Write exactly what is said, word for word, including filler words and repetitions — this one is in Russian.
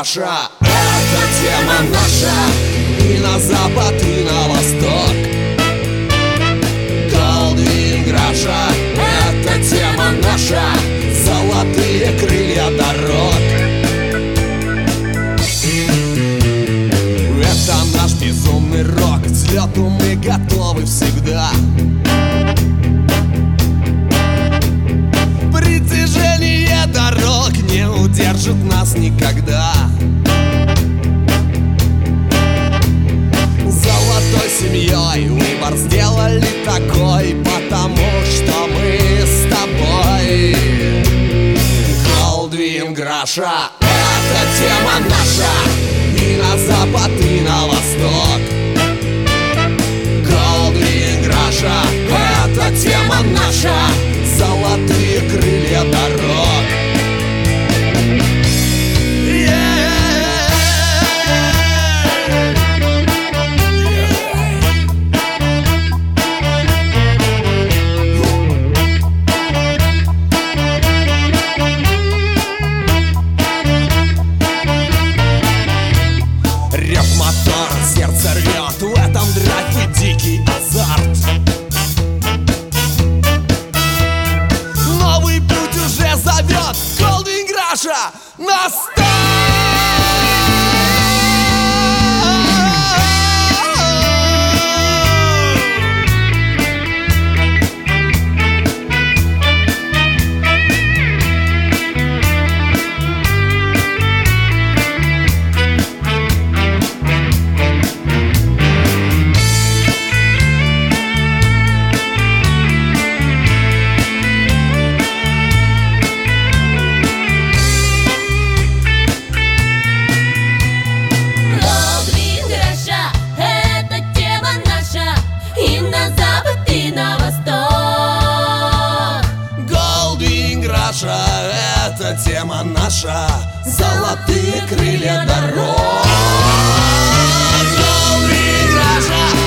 Раша, это тема наша. И на запад, и на восток. Goldwing Раша, это тема наша. Золотые крылья дорог. Это наш безумный рок. К взлету мы готовы всегда. Притяжение дорог не удержит нас никогда. Золотой семьей выбор сделали такой, потому что мы с тобой. Goldwing Раша, это тема наша. И на запад, и на восток. Goldwing Раша, это тема наша. Золотые крылья дорог. Рев мотора, сердце рвет, в этом драйв и дикий азарт. Новый путь уже зовет. Goldwing Раша, на старт! Это тема наша. Золотые крылья дорог. Goldwing Раша.